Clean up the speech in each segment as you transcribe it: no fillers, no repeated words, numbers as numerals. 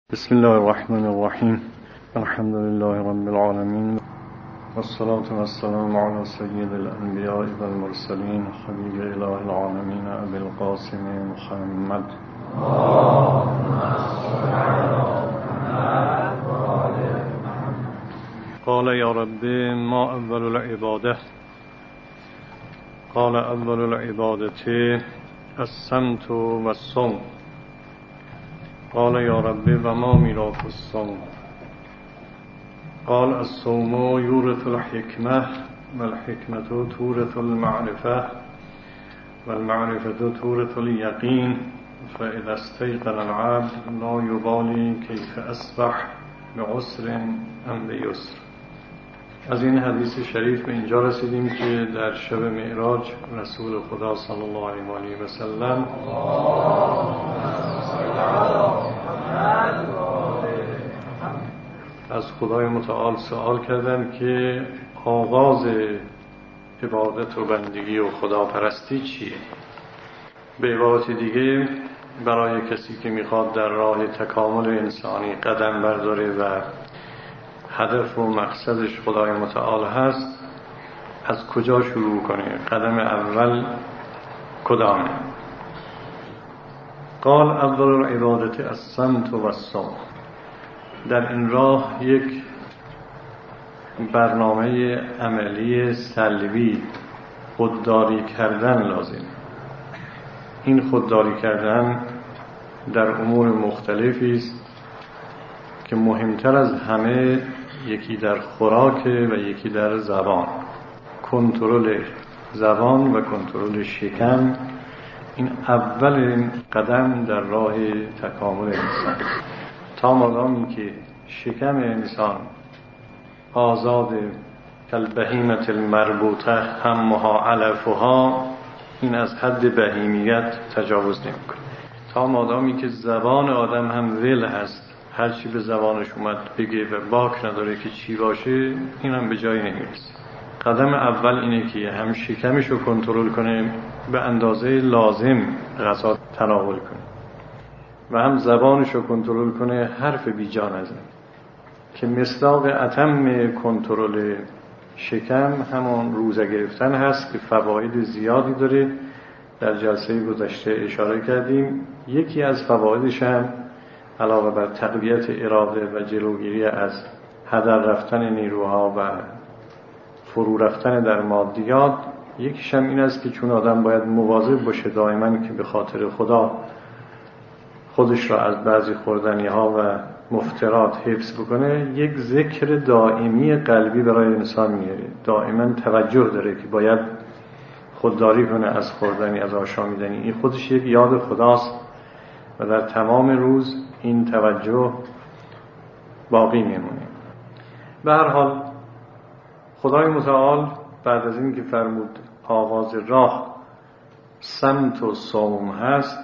بسم الله الرحمن الرحیم. الحمد لله رب العالمین والصلاة والسلام على سید الانبیاء والمرسلین حبیب اله العالمین ابی القاسم محمد. قال یا رب ما اول العباده؟ قال اول العبادة الصمت والصوم. قال یا رب و ما میراث الصوم؟ قال الصوم یورث الحکمة والحکمة تورث المعرفة والمعرفة تورث اليقین فاذا استيقن العبد لا یبالی کیف اصبح بعسر ام بیسر. از این حدیث شریف به اینجا رسیدیم که در شب معراج رسول خدا صلی الله علیه و آله و سلم از خدای متعال سوال کردند که آغاز عبادت و بندگی و خداپرستی چیه؟ به عبارت دیگه برای کسی که میخواد در راه تکامل انسانی قدم برداره و هدف و مقصدش خدای متعال هست، از کجا شروع کنه؟ قدم اول کدامه؟ قال اول العبادة الصمت والصوم. در این راه یک برنامه عملی سلبی خودداری کردن لازم. این خودداری کردن در امور مختلفی است که مهمتر از همه یکی در خوراک و یکی در زبان. کنترل زبان و کنترل شکم این اولین قدم در راه تکامل انسان. تا مادامی که شکم انسان آزاد کالبهیمة المربوطه همها علفها، این از حد بهیمیت تجاوز نمی‌کنه. تا مادامی که زبان آدم هم ول هست، هر چی به زبانش اومد بگه و باک نداره که چی باشه، این هم به جایی نمیرسه. قدم اول اینه که هم شکمش رو کنترل کنه، به اندازه لازم غذا تناول کنه، و هم زبانش رو کنترل کنه، حرف بی جا نزنه. که مصداق اتم کنترل شکم همون روزه گرفتن هست که فواید زیادی داره. در جلسه گذشته اشاره کردیم. یکی از فوایدش هم علاوه بر تقویت اراده و جلوگیری از هدر رفتن نیروها و فرو رفتن در مادیات، یکیش هم این است که چون آدم باید مواظب باشه دائما که به خاطر خدا خودش را از بعضی خوردنی ها و مفترات حفظ بکنه، یک ذکر دائمی قلبی برای انسان میاره. دائما توجه داره که باید خودداری کنه از خوردنی، از آشامیدنی. این خودش یک یاد خداست و در تمام روز این توجه باقی میمونه. به هر حال خدای متعال بعد از این که فرمود آغاز راه صمت و صوم هست،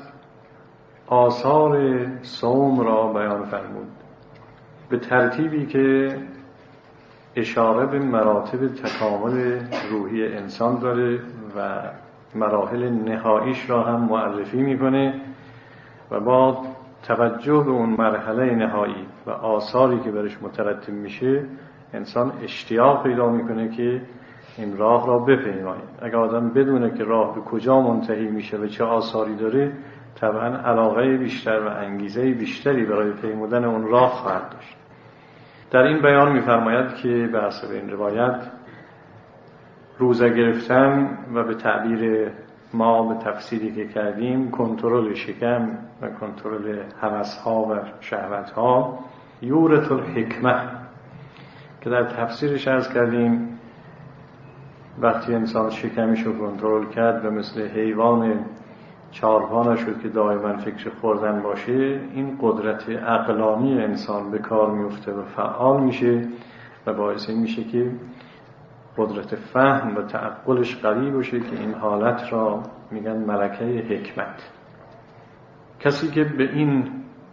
آثار صوم را بیان فرمود به ترتیبی که اشاره به مراتب تکامل روحی انسان داره و مراحل نهاییش را هم معرفی میکنه و با توجه به اون مرحله نهایی و آثاری که برش مترتب میشه، انسان اشتیاق پیدا میکنه که این راه را بپیماید. اگر آدم بدونه که راه به کجا منتهی میشه و چه آثاری داره، طبعا علاقه بیشتر و انگیزه بیشتری برای پیمودن اون راه خواهد داشت. در این بیان می‌فرماید که به حسب این روایت روزه گرفتن و به تعبیر ما به تفسیری که کردیم کنترل شکم و کنترل هوس‌ها و شهوت‌ها یورث الحکمة، که در تفسیرش عرض کردیم وقتی انسان شکمش رو کنترل کرد و مثل حیوان چارپا نشد که دائما فکر خوردن باشه، این قدرت عقلانی انسان به کار میفته و فعال میشه و باعث این میشه که قدرت فهم و تعقلش قوی باشه که این حالت را میگن ملکه حکمت. کسی که به این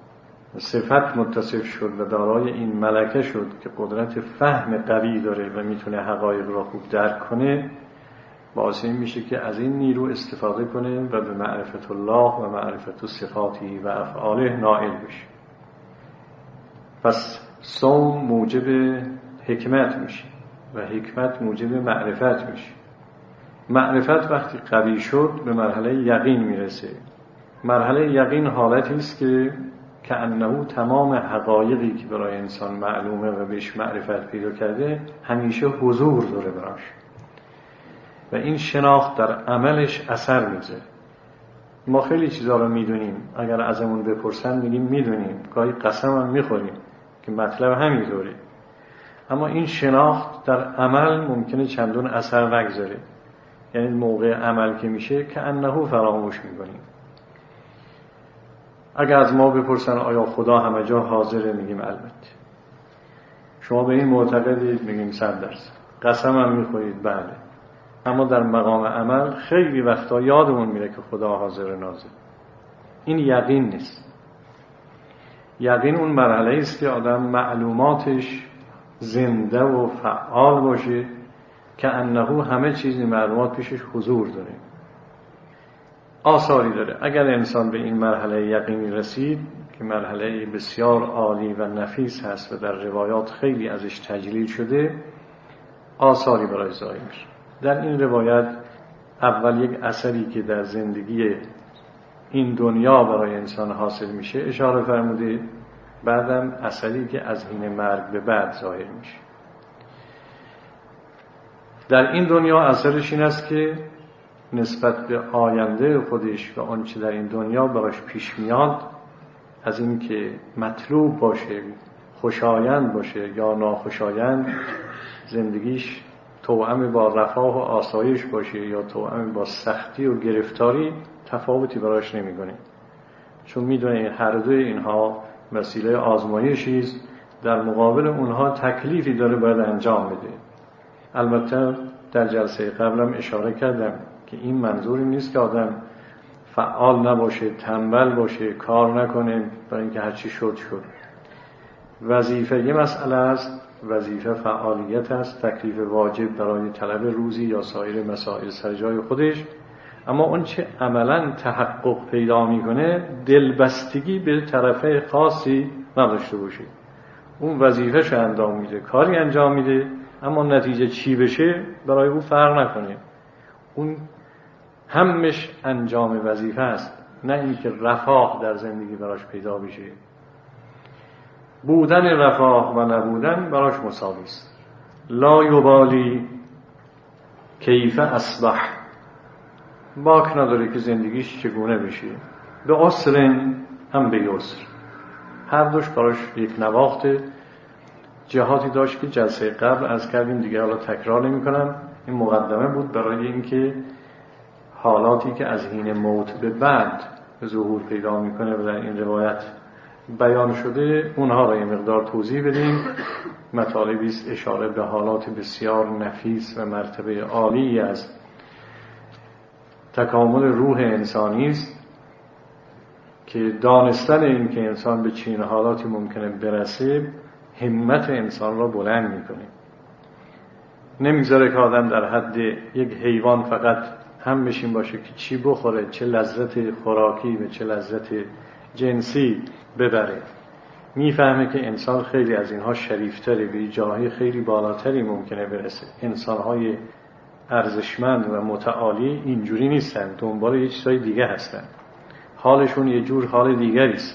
صفت متصف شد و دارای این ملکه شد که قدرت فهم قوی داره و میتونه حقایق را خوب درک کنه، باعث این میشه که از این نیرو استفاده کنه و به معرفت الله و معرفت صفاتی و افعاله نائل بشه. پس صوم موجب حکمت میشه و حکمت موجب معرفت میشه. معرفت وقتی قوی شد به مرحله یقین میرسه. مرحله یقین حالتی است که کأنه تمام حقایقی که برای انسان معلومه و بهش معرفت پیدا کرده همیشه حضور داره براش و این شناخت در عملش اثر میذاره. ما خیلی چیزا رو میدونیم، اگر ازمون بپرسن میگیم میدونیم، گاهی قسم هم میخوریم که مطلب همینطوره، اما این شناخت در عمل ممکنه چندون اثر نگذاره. یعنی موقع عمل که میشه که انه فراموش میکنیم. اگر از ما بپرسن آیا خدا همه جا حاضره، میگیم البته. شما به این معتقدید؟ میگیم 100%. قسم هم میخورید؟ بله. اما در مقام عمل خیلی وقتا یادمون میره که خدا حاضر ناظر. این یقین نیست. یقین اون مرحله است که آدم معلوماتش زنده و فعال باشه که انه همه چیزی معلومات پیشش حضور داره، آثاری داره. اگر انسان به این مرحله یقینی رسید که مرحله بسیار عالی و نفیس هست و در روایات خیلی ازش تجلیل شده، آثاری برای ظاهر میشه. در این روایت اول یک اثری که در زندگی این دنیا برای انسان حاصل میشه اشاره فرموده، بعدم اثری که از حین مرگ به بعد ظاهر میشه. در این دنیا اثرش این است که نسبت به آینده خودش و آنچه در این دنیا براش پیش میاد، از این که مطلوب باشه، خوشایند باشه یا ناخوشایند، زندگیش توأم با رفاه و آسایش باشه یا توأم با سختی و گرفتاری، تفاوتی براش نمیکنه، چون میدونه هر دوی اینها وسیله آزمایشی است، در مقابل اونها تکلیفی داره باید انجام بده. البته در جلسه قبلم اشاره کردم که این منظوری نیست که آدم فعال نباشه، تنبل باشه، کار نکنه برای اینکه هرچی شد. وظیفه یه مسئله است، وظیفه فعالیت است، تکلیف واجب برای طلب روزی یا سایر مسائل سر جای خودش، اما اون چه عملاً تحقق پیدا میکنه دلبستگی به طرفه خاصی نداشته باشه. اون وظیفه‌شو انجام میده، کاری انجام میده، اما نتیجه چی بشه برای او فرق نکنه. اون همش انجام وظیفه است، نه اینکه رفاه در زندگی براش پیدا بشه. بودن رفاه و نبودن براش مساوی است. لا یبالی کیف اصبح، باک نداره که زندگیش چگونه بشه. به عسر هم به یسر، هر دوش براش یک نواخت جهاتی داشت که جلسه قبل از کردیم، دیگه حالا تکرار نمی کنم. این مقدمه بود برای اینکه حالاتی که از حین موت به بعد ظهور پیدا میکنه و در این روایت بیان شده، اونها را یه مقدار توضیح بدیم. مطالبی است اشاره به حالات بسیار نفیس و مرتبه عالی از تکامل روح انسانی است که دانستن این که انسان به چنین حالاتی ممکنه برسه همت انسان را بلند میکنه. نمیذاره که آدم در حد یک حیوان فقط هم بشین باشه که چی بخوره، چه لذت خوراکی و چه لذت جنسی ببره. میفهمه که انسان خیلی از اینها شریفتره، به جاهای خیلی بالاتری ممکنه برسه. انسانهای ارزشمند و متعالی اینجوری نیستن، دنبال یه چیزای دیگه هستن، حالشون یه جور حال دیگری است.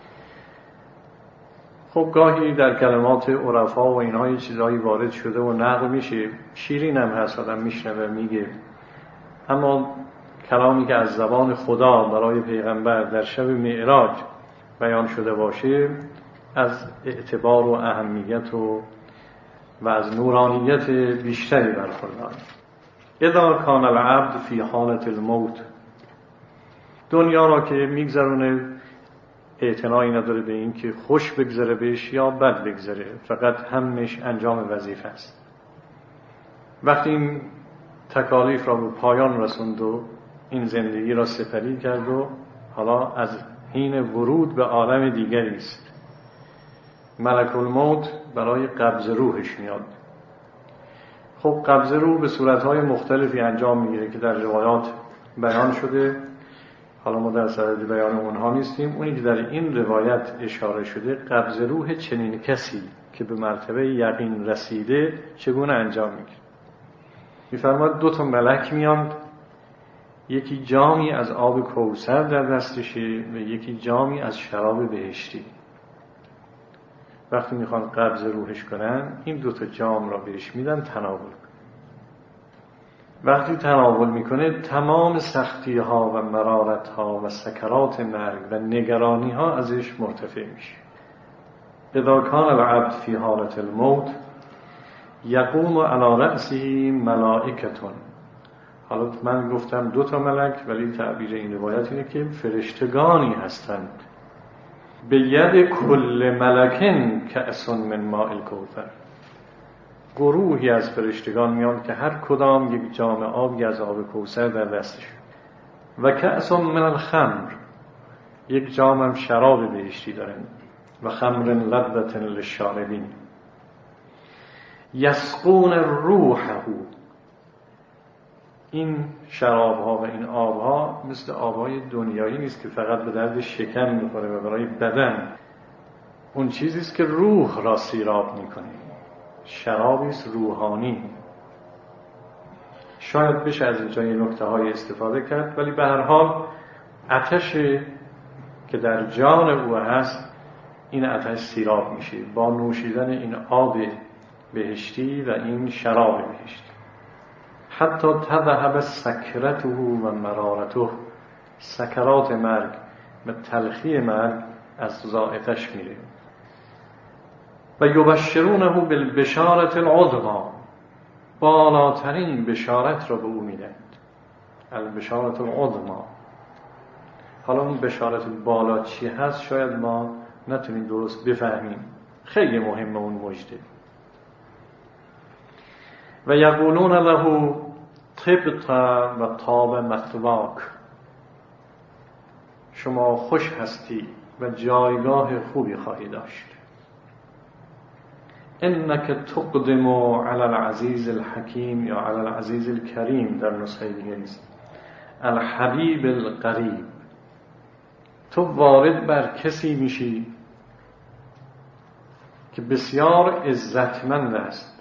خب گاهی در کلمات عرفا و اینها یه چیزایی وارد شده و نقل میشه، شیرین هم هست، آدم میشنوه میگه، اما کلامی که از زبان خدا برای پیغمبر در شب معراج بیان شده باشه از اعتبار و اهمیت و از نورانیت بیشتری برخورداره. اذا کان العبد فی حالة الموت، دنیا را که میگذرونه اعتنایی نداره به این که خوش بگذره بهش یا بد بگذره، فقط همش انجام وظیفه است. وقتی این تکالیف را به پایان رسوند و این زندگی را سپری کرد و حالا از حین ورود به عالم دیگری است، ملک الموت برای قبض روحش میاد. خب قبض روح به صورتهای مختلفی انجام میگیره که در روایات بیان شده. حالا ما در صدد بیان اونها نیستیم. اونی که در این روایت اشاره شده قبض روح چنین کسی که به مرتبه یقین رسیده چگونه انجام میگیره. میفرماد 2 ملک میان، یکی جامی از آب کوثر در دستشه و یکی جامی از شراب بهشتی. وقتی میخوان قبض روحش کنن این 2 جام را بهش میدن تناول کنه. وقتی تناول میکنه تمام سختی ها و مرارت ها و سکرات مرگ و نگرانی ها ازش مرتفع میشه. اذا کان العبد فی حالت الموت یقوم علی رأسه ملائکتون. حالا من گفتم 2 ملک، ولی تعبیر این روایت اینه که فرشتگانی هستند. به ید کل ملکن کأس من ماء الکوثر. گروهی از فرشتگان میان که هر کدام یک جام آبی از آب کوثر در دستشون. و کأس من الخمر، یک جام هم شراب بهشتی دارن. و خمر لذة للشاربین. یسقون روحه. این شرابها و این آبها مثل آبهای دنیایی نیست که فقط به درد شکم میخوره و برای بدن. اون چیزیست که روح را سیراب میکنه. شرابیست روحانی. شاید بشه از اینجا یه نکته های استفاده کرد، ولی به هر حال آتش که در جان او هست این آتش سیراب میشه با نوشیدن این آب بهشتی و این شراب بهشتی. حتی تذهب سکرته و مرارته. سکرات مرگ و تلخی مرگ از ذائقه‌اش میره. و یبشرونه بالبشارة العظمی. بالاترین بشارت را به او میدند. البشارة العظمی. حالا اون بشارت بالا چی هست شاید ما نتونیم درست بفهمیم. خیلی مهمه اون مژده. و یقولون له طبت و طاب مثواک. شما خوش هستی و جایگاه خوبی خواهی داشت. انک تقدم علی العزیز الحکیم یا علی العزیز الکریم در نسخه دیگه نیست. الحبیب القریب. تو وارد بر کسی میشی که بسیار عزتمند است.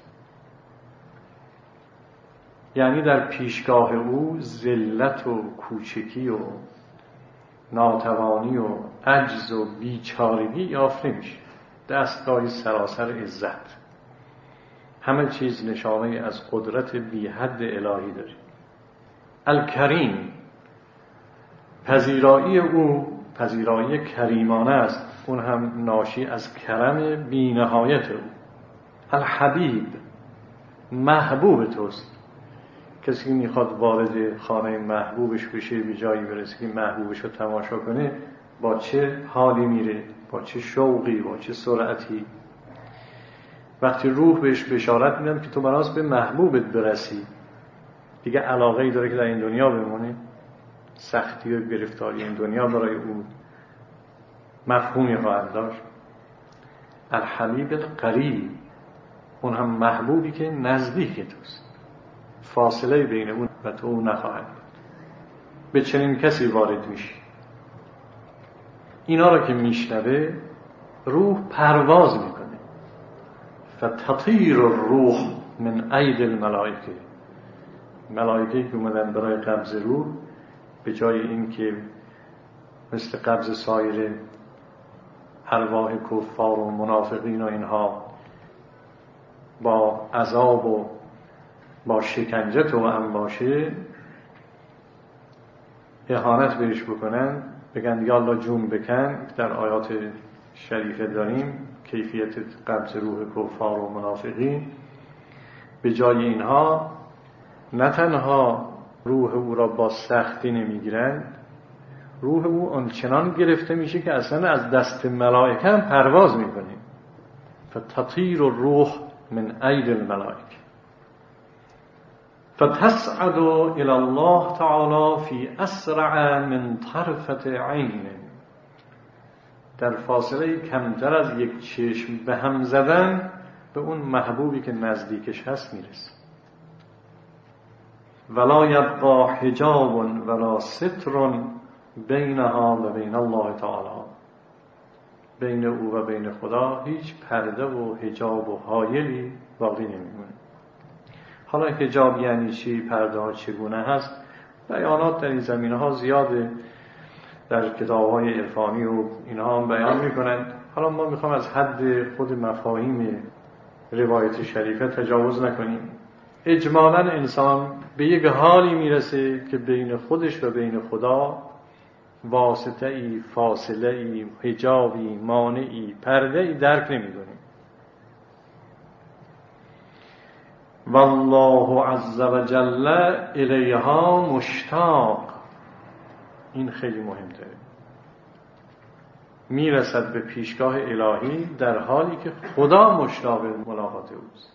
یعنی در پیشگاه او ذلت و کوچکی و ناتوانی و عجز و بیچارگی یافته میشه. دستگاهی سراسر عزت. همه چیز نشانه از قدرت بی حد الهی داره. الکریم. پذیرایی او پذیرایی کریمانه است. اون هم ناشی از کرم بی نهایت او. الحبیب. محبوب توست. کسی که میخواد وارد خانه محبوبش بشه، به جایی برسه که محبوبش رو تماشا کنه، با چه حالی میره، با چه شوقی، با چه سرعتی. وقتی روح بهش بشارت میدن که تو بناس به محبوبت برسی، دیگه علاقه‌ای داره که در این دنیا بمونه. سختی و گرفتاری این دنیا برای او مفهومی خواهد داشت. الحبیب القریب. اون هم محبوبی که نزدیک توست، فاصله بین اون و تو نخواهد بود. به چنین کسی وارد میشی. اینا را که میشنوه روح پرواز میکنه. فتطیر الروح من اید الملائکه. ملائکه که اومدن برای قبض روح، به جای این که مثل قبض سایر ارواح کفار و منافقین و اینها با عذاب و با شکنجه توأم باشه، اهانت بهش بکنن، بگن یالا جون بکن، در آیات شریفه داریم کیفیت قبض روح کفار و منافقین. به جای اینها نه تنها روح او را با سختی نمیگیرن، روح او آنچنان گرفته میشه که اصلا از دست ملائکه هم پرواز میکنه. فتطیر الروح من اید الملائکه فتصعد الى الله تعالی فی اسرع من طرفة عین. در فاصله کمتر از یک چشم به هم زدن به اون محبوبی که نزدیکش هست میرسه. ولا یبقى حجاب ولا ستر بینها و بین الله تعالی، بین او و بین خدا هیچ پرده و حجاب و حایلی باقی نمیمونه. حالا حجاب یعنی چی؟ پرده ها چگونه هست؟ بیانات در این زمینه ها زیاده، در کتاب های عرفانی و اینها هم بیان میکنند. حالا ما میخوام از حد خود مفاهیم روایت شریفه تجاوز نکنیم. اجمالا انسان به یک حالی میرسه که بین خودش و بین خدا واسطه ای، فاصله ای، حجابی، مانعی، پرده ای درک نمیکنه. والله عز وجل الیها مشتاق. این خیلی مهمتره. میرسد به پیشگاه الهی در حالی که خدا مشتاق ملاقات اوست.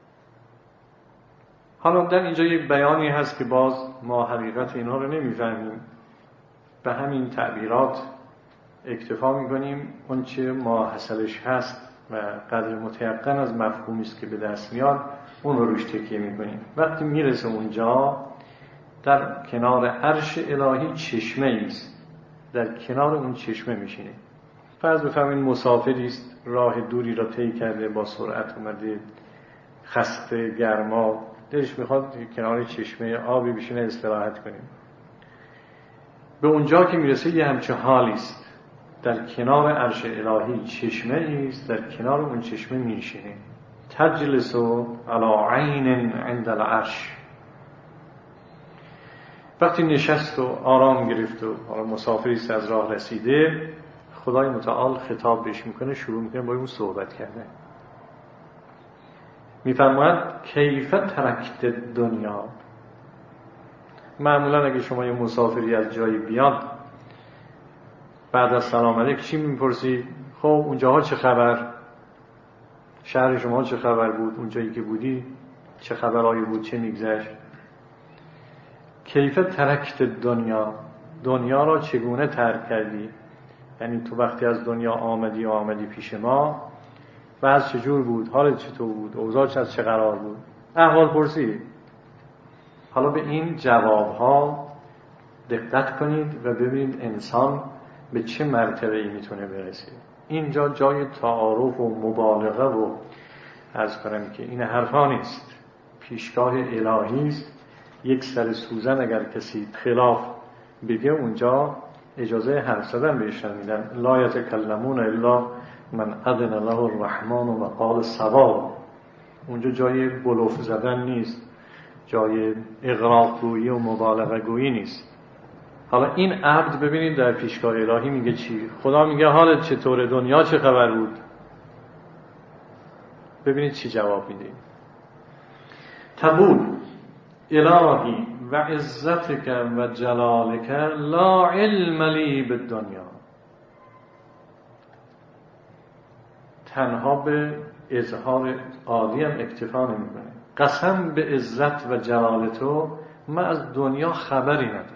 حالا در اینجا یک بیانی هست که باز ما حقیقت اینها رو نمیفهمیم، به همین تعبیرات اکتفا میکنیم. اون چه ما حاصلش هست و قدر متیقن از مفهومی است که به دست میاد اون رو روش تکیه میکنیم. وقتی میرسه اونجا در کنار عرش الهی چشمه است، در کنار اون چشمه میشینه. فرض بفرمایید مسافری است، راه دوری را طی کرده، با سرعت اومده، خسته، گرما، دلش میخواد کنار چشمه آبی بشینه استراحت کنه. به اونجا که میرسه یه همچه حالی است، در کنار عرش الهی چشمه است، در کنار اون چشمه میشینه. تجلسو علی عین عند العرش. وقتی نشست و آرام گرفت و مسافری است از راه رسیده، خدای متعال خطاب بهش میکنه، شروع میکنه با اون صحبت کردن. میفرماید کیف ترکت دنیا. معمولا اگه شما یه مسافری از جایی بیاد، بعد از سلام علیک چی میپرسی؟ خب اونجاها چه خبر؟ شهر شما چه خبر بود؟ اونجایی که بودی چه خبرایی بود؟ چه میگذشت؟ کیف ترکت دنیا. دنیا را چگونه ترک کردی؟ یعنی تو وقتی از دنیا آمدی پیش ما، بعد چجور بود؟ حالت چطور بود؟ اوضاعش از چه قرار بود؟ احوال پرسی. حالا به این جوابها دقت کنید و ببینید انسان به چه مرتبه‌ای میتونه برسه. اینجا جای تعارف و مبالغه و عرض کنم که این حرفا نیست. پیشگاه الهی است. یک سر سوزن اگر کسی خلاف بگه اونجا اجازه حرف زدن بهش میدن. لا یتکلمون الا من اذن له الرحمن و قال صواب. اونجا جای بلوف زدن نیست، جای اغراق گویی و مبالغه گویی نیست. حالا این عبد ببینید در پیشگاه الهی میگه چی؟ خدا میگه حالت چطوره؟ دنیا چه خبر بود؟ ببینید چی جواب میده. تقول الهی و عزتک و جلالک لا علم لی بالدنیا. تنها به اظهار عادی هم اکتفا نمیکنه. قسم به عزت و جلال تو، من از دنیا خبری ندارم.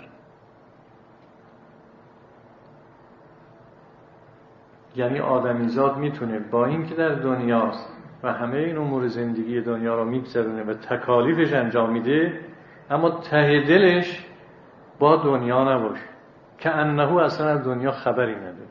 یعنی آدمیزاد میتونه با این که در دنیاست و همه این امور زندگی دنیا رو میگذرونه و تکالیفش انجام میده، اما ته دلش با دنیا نباشه، که انه اصلا از دنیا خبری نداره.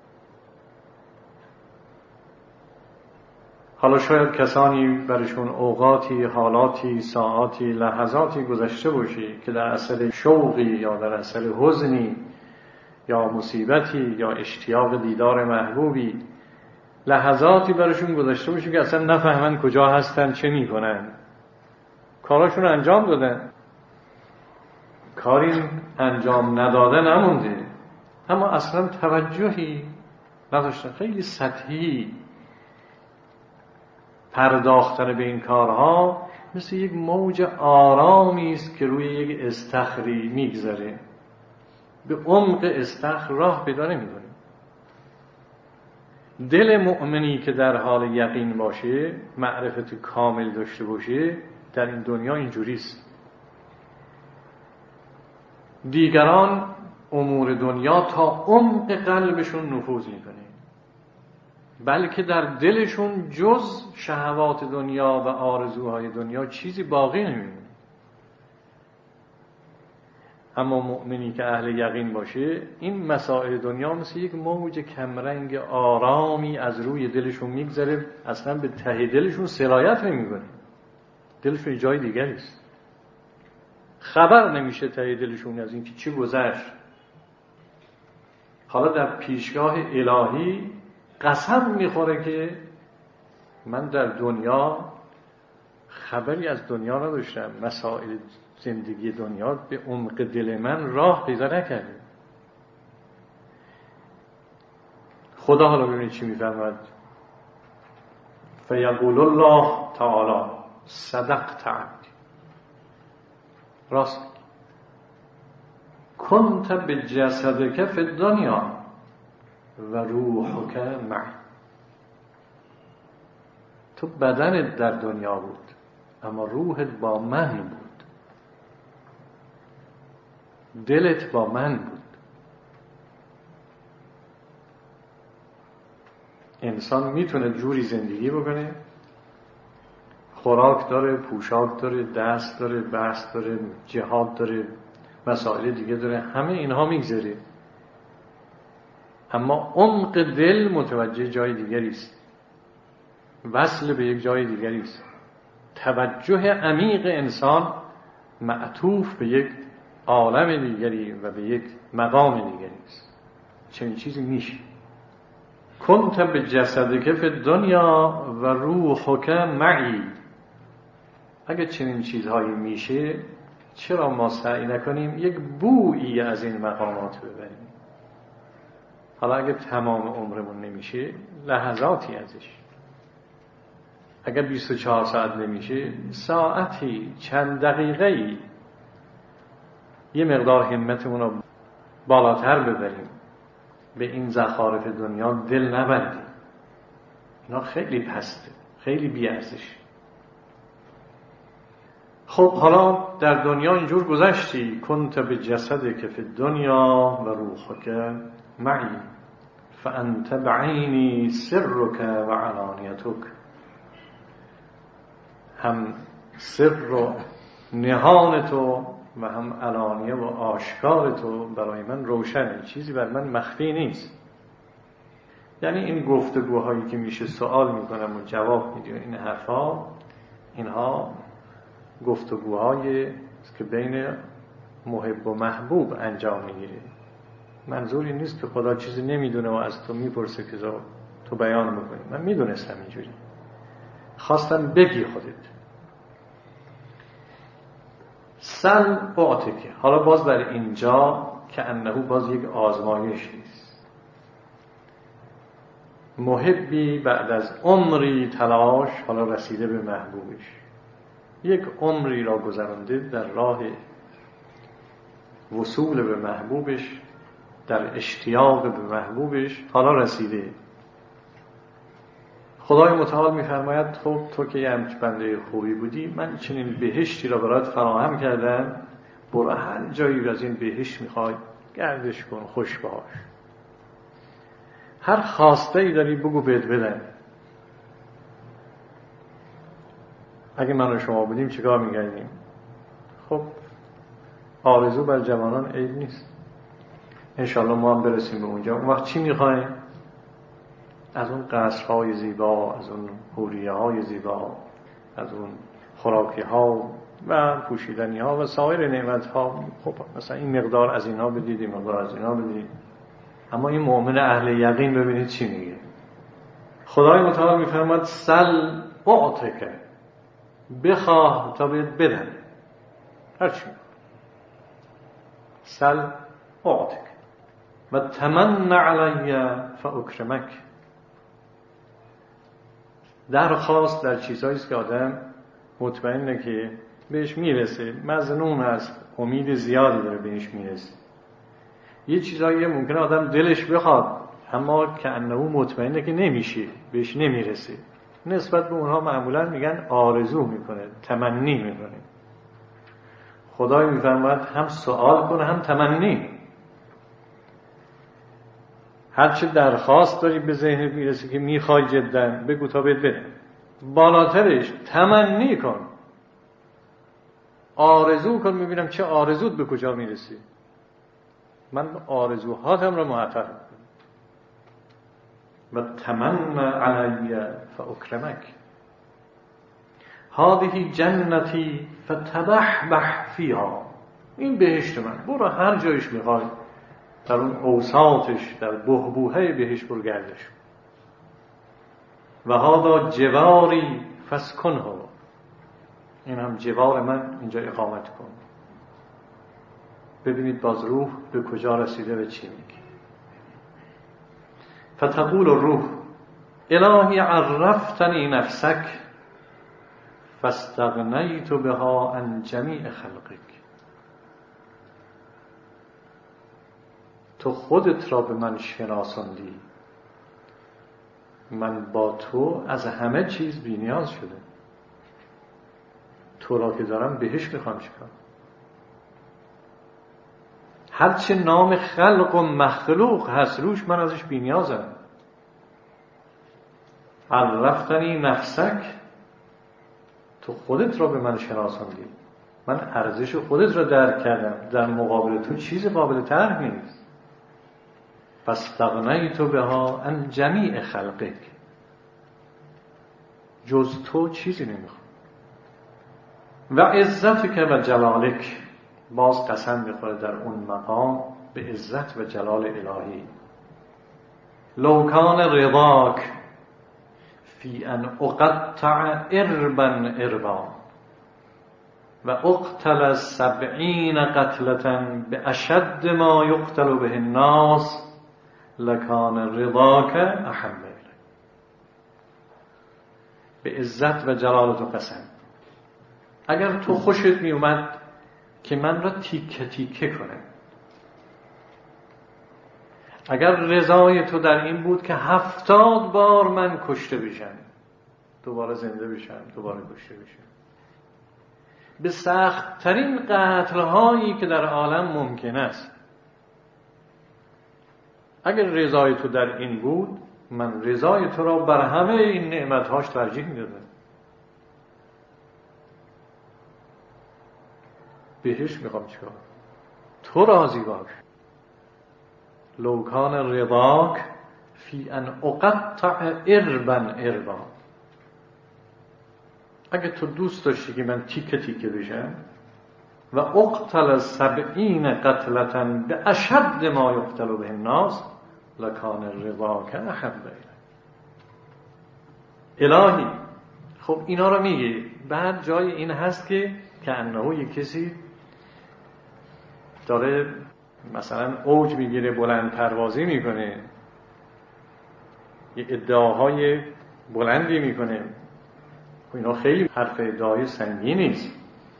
حالا شاید کسانی برشون اوقاتی، حالاتی، ساعاتی، لحظاتی گذشته باشه که در اثر شوقی یا در اثر حزنی یا مصیبتی یا اشتیاق دیدار محبوبی لحظاتی برشون گذشته باشه که اصلا نفهمن کجا هستن، چه میکنن. کاراشون انجام دادن، کاری انجام نداده نمونده، اما اصلا توجهی نداشتن. خیلی سطحی پرداختن به این کارها مثل یک موج آرامی است که روی یک استخری میگذره، به عمق استخر راه پیدا نمی‌کنه. دل مؤمنی که در حال یقین باشه، معرفت کامل داشته باشه، در این دنیا اینجوریست. دیگران امور دنیا تا عمق قلبشون نفوذ میکنه، بلکه در دلشون جز شهوات دنیا و آرزوهای دنیا چیزی باقی نمیمونه. اما مؤمنی که اهل یقین باشه، این مسائل دنیا مثل یک موج کمرنگ آرامی از روی دلشون میگذره، اصلا به ته دلشون سرایت نمیکنه، دلشون جای دیگری است، خبر نمیشه ته دلشون از اینکه چی گذشت. حالا در پیشگاه الهی قسم میخوره که من در دنیا خبری از دنیا نداشتم، مسائل زندگی دنیا به عمق دل من راه پیدا نکرده. خدا حالا ببینید چی میفرماد: فیقول الله تعالی صدقت عبدی، راست کنت بجسدک فی الدنیا و روحک معی. تو بدنت در دنیا بود اما روحت با من بود، دلت با من بود. انسان میتونه جوری زندگی بکنه، خوراک داره، پوشاک داره، دست داره، بست داره، جهاد داره، مسائل دیگه داره، همه اینها میگذره، اما عمق دل متوجه جای دیگری است، وصل به یک جای دیگری است. توجه عمیق انسان معطوف به یک عالم دیگری و به یک مقام دیگری است. چنین چیزی میشه. کنت بجسدک فی الدنیا و روحک معی. اگه چنین چیزهایی میشه، چرا ما سعی نکنیم یک بویی از این مقامات ببریم؟ حالا اگه تمام عمرمون نمیشه، لحظاتی ازش. اگر 24 ساعت نمیشه، ساعتی، چند دقیقه‌ای یه مقدار همتمون رو بالاتر ببریم، به این زخارف دنیا دل نبندیم. اینا خیلی پسته، خیلی بی‌ارزش. خب حالا در دنیا اینجور گذشتی، کنت بجسدک فی الدنیا و روحک معی فانت بعینی سرک و علانیتک. هم سر و نهان تو و هم علانیه و آشکار تو برای من روشنه، چیزی بر من مخفی نیست. یعنی این گفتگوهایی که میشه سوال میکنم و جواب میدیم، این حرفا، اینها گفتگوهایی که بین محب و محبوب انجام میگیره. منظوری نیست که خدا چیزی نمیدونه و از تو میپرسه که تو بیان بکنی. من میدونستم اینجوری، خواستم بگی خودت. سل اعطیک. حالا باز در اینجا که انه باز یک آزمایش نیست. محبی بعد از عمری تلاش حالا رسیده به محبوبش، یک عمری را گذرانده در راه وصول به محبوبش، در اشتیاق به محبوبش، حالا رسیده. خدای متعال میفرماید خب تو که یه بنده خوبی بودی، من چنین بهشتی را برات فراهم کردم، برو هر جایی از این بهشت میخوای گردش کن، خوش باش، هر خواسته ای داری بگو بهت بدن. اگه من و شما بودیم چیکار میکردیم؟ خب آرزو بر جوانان عیب نیست، انشالله ما هم برسیم به اونجا. اون وقت چی میخوایم؟ از اون قصرهای زیبا، از اون حوریه‌های زیبا، از اون خوراکی‌ها و پوشیدنی‌ها و سایر نعمت‌ها. خب مثلا این مقدار از اینها بدید، این مقدار از اینها بدید. اما این مؤمن اهل یقین ببینید چی میگه. خدای متعال میفرماد سل اعطیک، بخواه تا بهت بدن، هرچی. سل اعطیک و تمن علی فاکرمک. درخواست در چیزهایی است که آدم مطمئنه که بهش میرسه، مظنون است، امید زیادی داره بهش میرسه. یه چیزایی ممکنه آدم دلش بخواد اما که انه مطمئنه که نمیشه، بهش نمیرسه. نسبت به اونها معمولا میگن آرزو میکنه، تمنی میکنه. خدای میفرماید هم سوال کنه هم تمنی. هرچه درخواست داری به ذهنت میرسه که میخوای جدا، بگو تا بهت بده. بالاترش تمنی کن. آرزو کن میبینم چه آرزوت به کجا میرسی. من آرزوهاتم را محقق میکنم. و تمنا علی فاکرمک، هذه جنتی فتبحبح فیها، این بهشت من، برو هر جایش میخوای در اون اوساطش، در بحبوحه بهشت برو گردش. و هذا جواری فاسکنه، این هم جوار من، اینجا اقامت کن. ببینید باز روح به کجا رسیده و چی میگه. فتقول الروح الهی عرفتنی نفسک فاستغنیت بها عن جمیع خلقک، تو خودت را به من شناساندی، من با تو از همه چیز بی نیاز شده، تو را که دارم بهش میخوام چیکار. هرچه نام خلق و مخلوق هست روش من ازش بی نیازم. عرفتنی نفسک، تو خودت را به من شناساندی، من ارزش خودت را درک کردم، در مقابل تو چیز قابل طرح نیست. فاستغنیت بها عن جمیع خلقک، جز تو چیزی نمیخوام. و عزتک و جلالک، باز قسم میخوره در اون مقام به عزت و جلال الهی. لو کان رضاک فی ان اقطع اربا اربا و اقتل 70 قتلة باشد ما یقتل به الناس لکان رضاک احب الی. به عزت و جلال تو قسم، اگر تو خوشت می اومد که من را تیکه تیکه کنه، اگر رضای تو در این بود که 70 بار من کشته بشم، دوباره زنده بشم، دوباره کشته بشم، به سخت ترین قتل هایی که در عالم ممکن است، اگر رضای تو در این بود، من رضای تو را بر همه این نعمتهاش ترجیح میدادم. بهش میخوام چیکار؟ تو راضی باش. لو کان رضاک فی ان اقطع اربا اربا، اگه تو دوست داشتی که من تیکه تیکه بشم، و اقتل 70 قتلة باشد ما یقتل به الناس لکان رضاک احب الی. الهی خب اینا رو میگه، بعد جای این هست که انه یک کسی داره مثلا اوج میگیره، بلند پروازی میکنه، یه ادعاهای بلندی میکنه، اینا خیلی حرف ادعای سنگینی است،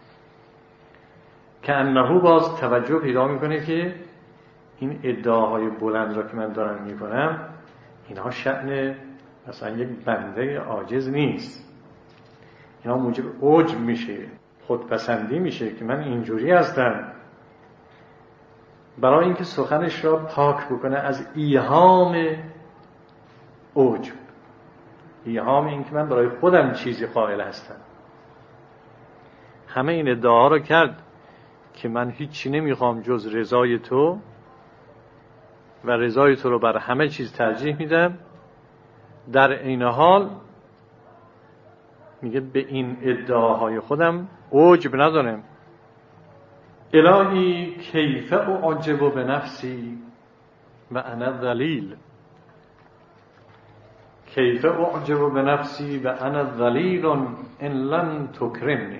که انه باز توجه پیدا میکنه که این ادعاهای بلند را که من دارم میکنم اینها شأن مثلا یک بنده عاجز نیست، اینا موجب عجب میشه، خودپسندی میشه که من اینجوری هستم. برای اینکه سخنش را پاک بکنه از ایهام عجب، ایهام این که من برای خودم چیزی قائل هستم. همه این ادعاها را کرد که من هیچی نمیخوام جز رضای تو، و رضای تو رو بر همه چیز ترجیح میدم. در این حال میگه به این ادعاهای خودم عجب ندارم. الهی کیف اعجب به نفسی و انا ذلیل، کیف اعجب به نفسی و انا ذلیل ان لم تکرمنی.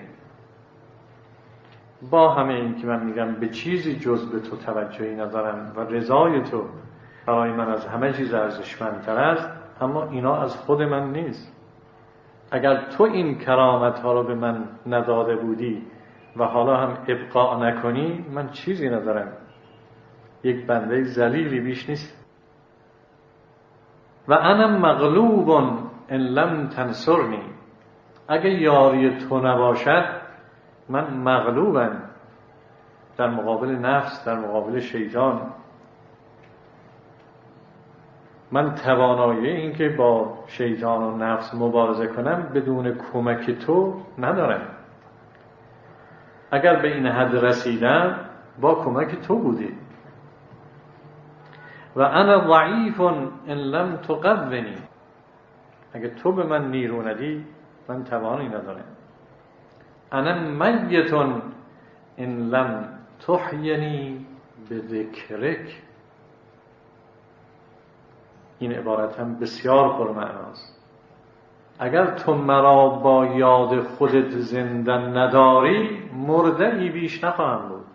با همه این که من میگم به چیزی جز به تو توجهی ندارم و رضای تو برای من از همه چیز ارزشمندتر است، اما اینا از خود من نیست. اگر تو این کرامت ها رو به من نداده بودی و حالا هم ابقاء نکنی، من چیزی ندارم، یک بنده ذلیلی بیش نیست. و انا مغلوب ان لم تنصرنی، اگه یاری تو نباشد من مغلوبم در مقابل نفس، در مقابل شیطان. من توانایی این که با شیطان و نفس مبارزه کنم بدون کمک تو ندارم. اگر به این حد رسیدم با کمک تو بوده. و انا ضعیف ان لم تقونی، اگر تو به من نیرو ندی من توانی ندارم. انا میت ان لم تحینی بذکرک. این عبارت هم بسیار پرمعناست. اگر تو مرا با یاد خودت زنده نداری مرده ای بیش نخواهم بود.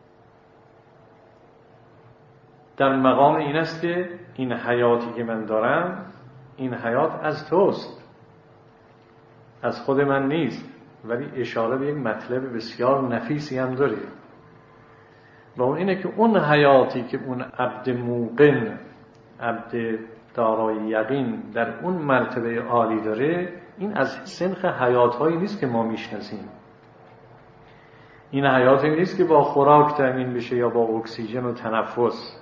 در مقام این است که این حیاتی که من دارم، این حیات از توست، از خود من نیست. ولی اشاره به یک مطلب بسیار نفیسی هم داره و اون اینه که اون حیاتی که اون عبد موقن، عبد دارای یقین در اون مرتبه عالی داره، این از سنخ حیاتهایی نیست که ما میشناسیم. این حیاتی نیست که با خوراک تامین بشه یا با اکسیژن و تنفس.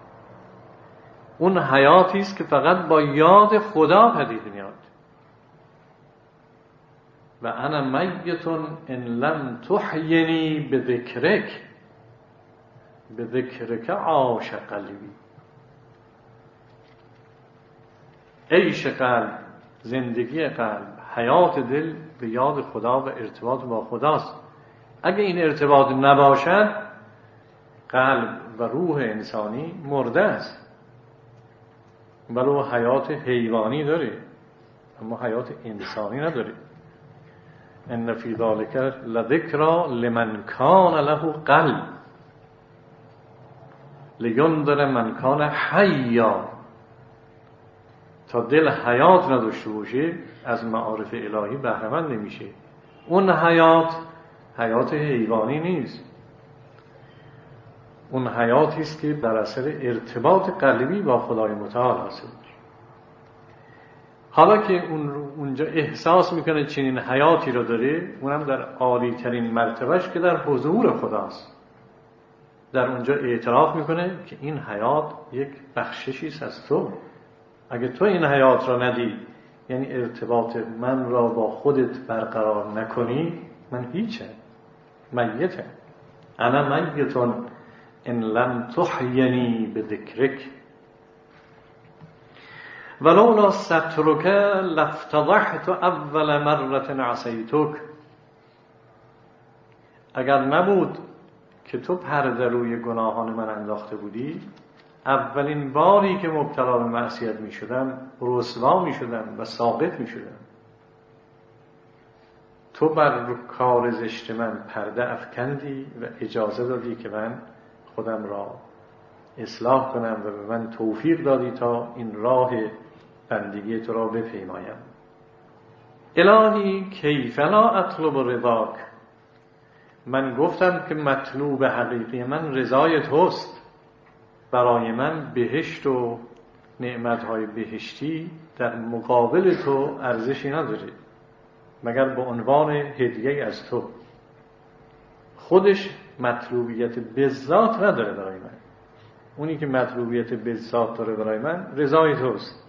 اون حیاتی است که فقط با یاد خدا پدید میاد. و انا میت ان لم تحینی بذکرک، بذکرک عاش قلبی. عیش قلب، زندگی قلب، حیات دل به یاد خدا و ارتباط با خداست. اگه این ارتباط نباشد قلب و روح انسانی مرده است. ولو حیات حیوانی داره اما حیات انسانی نداره. ان فی ذلک لذکری لمن کان له قلب لینذر من کان حیا. تا دل حیات نداشته باشه از معارف الهی بهره مند نمیشه. اون حیات حیوانی نیست. اون حیاتی است که در اثر ارتباط قلبی با خدای متعال حاصل میشه. حالا که اونجا احساس میکنه چنین حیاتی رو داره، اونم در عالی ترین مرتبهش که در حضور خداست، در اونجا اعتراف میکنه که این حیات یک بخششی است از تو. اگه تو این حیات را ندی، یعنی ارتباط من را با خودت برقرار نکنی، من هیچم، میتم. انا میت ان لم تحینی بذکرک ولولا سترک لافتضحت اول مرة عصیتک. اگر نبود که تو پرده روی گناهان من انداخته بودی، اولین باری که مبتلا به معصیت می شدم رسوا می شدم و ساقط می شدم. تو بر کار زشت من پرده افکندی و اجازه دادی که من خودم را اصلاح کنم و به من توفیق دادی تا این راه بندگی تو را بپیمایم. الهی کیف لا اطلب رضاک. من گفتم که مطلوب حقیقی من رضای توست. برای من بهشت و نعمتهای بهشتی در مقابل تو ارزشی نداره مگر به عنوان هدیه از تو. خودش مطلوبیت بذات نداره برای من. اونی که مطلوبیت بذات داره برای من رضای توست.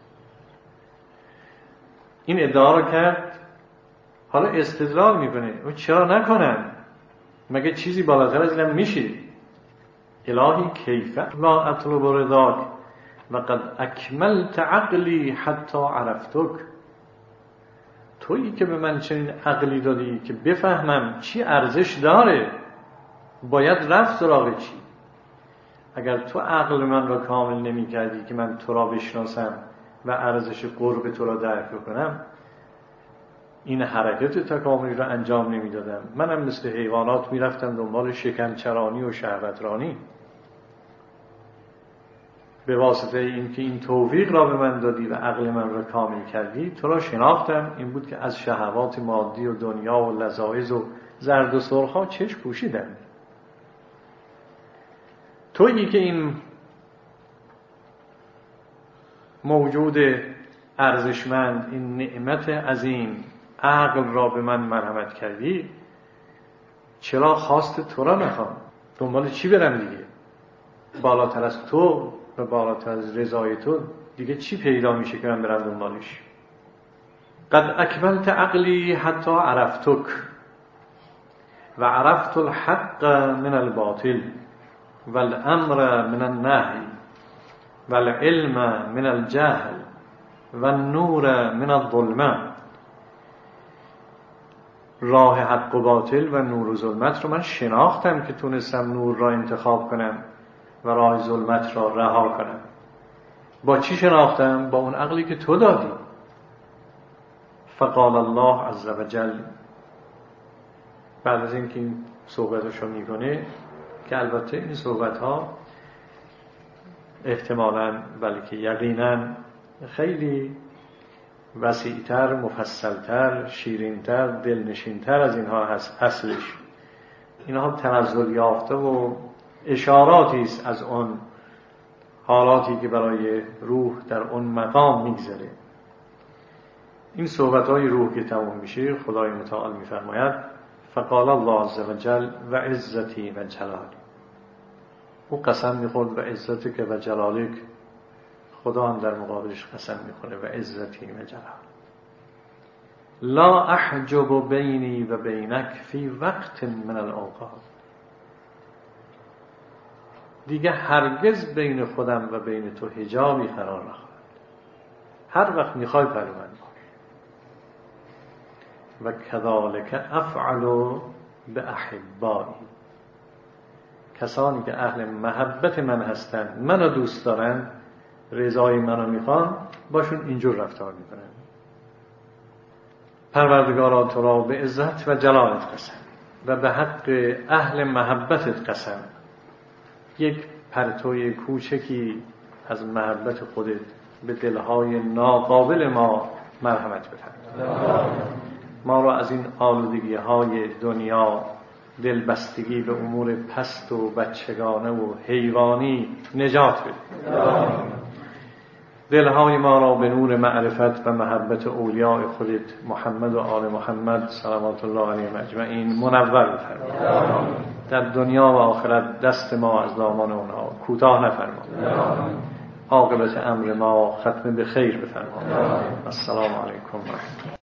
این ادعا رو کرد، حالا استدلال میکنه و چرا نکنم؟ مگه چیزی بالاتر از اینم میشه؟ الهی کیف لا اطلب رضاک و قد اکملت عقلی حتی عرفتک. تویی که به من چنین عقلی دادی که بفهمم چی ارزش داره، باید رفت سراغ چی. اگر تو عقل من را کامل نمی کردی که من تو را بشناسم و ارزش قرب تو را درک بکنم، این حرکت تکاملی را انجام نمی دادم. منم مثل حیوانات می رفتم دنبال شکنچرانی و شهوترانی. به واسطه این که این توفیق را به من دادی و عقل من را کامل کردی، تو را شناختم. این بود که از شهوات مادی و دنیا و لذایذ و زرد و سرخ ها چشم پوشیدم. تویی که این موجود ارزشمند، این نعمت عظیم عقل را به من مرحمت کردی، چرا خواست تو را نخوام؟ دنبال چی برم دیگه؟ بالاتر از تو و بالاتر از رضای تو دیگه چی پیدا میشه که من برم دنبالش؟ قد اکملت عقلی حتی عرفتک و عرفت الحق من الباطل و الامر من النهی و العلم من الجهل و النور من الظلمه. راه حق و باطل و نور و ظلمت رو من شناختم که تونستم نور را انتخاب کنم و راه ظلمت را رها کنم. با چی شناختم؟ با اون عقلی که تو دادی. فقال الله عز وجل، بعد از اینکه این صحبتشو میکنه، که البته این صحبتها احتمالاً بلکه یقیناً خیلی وسیع‌تر، مفصل‌تر، شیرین‌تر، دلنشین‌تر از اینها هست. اصلش اینها تنزل یافته و اشاراتی است از اون حالاتی که برای روح در اون مقام میگذره. این صحبت‌های روح که تموم میشه، خدای متعال میفرماید فقال الله عز وجل و عزتی و جلالی. او قسم میخورد و عزتک و جلالک، خدا هم در مقابلش قسم میخوره و عزتی و جلال. لا احجب بینی و بینک فی وقت من الاوقات. دیگه هرگز بین خودم و بین تو حجابی قرار نخواهد. هر وقت میخوای پلو من باش. و کذالک افعل باحبایی. کسانی که اهل محبت من هستند، منو دوست دارن، رضای منو میخوان، باشون اینجور رفتار میکنن. پروردگارا تو را به عزت و جلالت قسم و به حق اهل محبتت قسم، یک پرتوی کوچکی از محبت خودت به دلهای ناقابل ما مرحمت بفرما. ما را از این آلودگی های دنیا، دلبستگی به امور پست و بچگانه و حیوانی نجات بده. دلهای ما را به نور معرفت و محبت اولیاء خودت محمد و آل محمد صلوات الله علیهم اجمعین منور بفرما. در دنیا و آخرت دست ما از دامان اونها کوتاه نفرما. عاقبت امر ما ختم به خیر بفرما. السلام علیکم و رحمت الله.